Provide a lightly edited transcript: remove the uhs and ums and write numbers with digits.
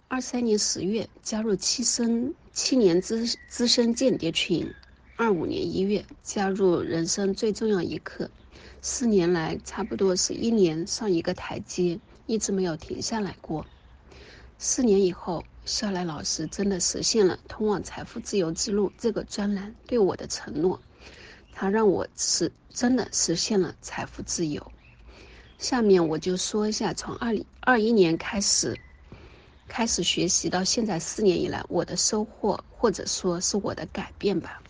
23年10月加入7年资深间谍群，25年1月加入人生最重要一课。4年来差不多是1年上一个台阶，一直没有停下来过。4年以后，肖莱老师真的实现了通往财富自由之路这个专栏对我的承诺，他让我真的实现了财富自由。下面我就说一下从2021年开始学习到现在4年以来我的收获，或者说是我的改变吧。